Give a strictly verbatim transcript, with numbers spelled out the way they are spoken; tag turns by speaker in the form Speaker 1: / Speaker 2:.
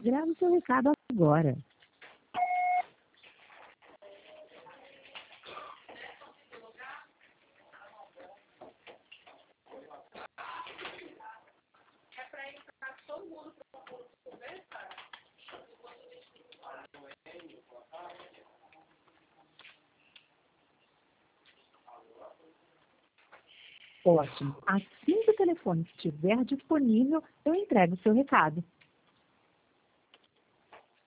Speaker 1: Grave o seu recado agora. Ótimo. Assim que o telefone estiver disponível, eu entrego o seu recado.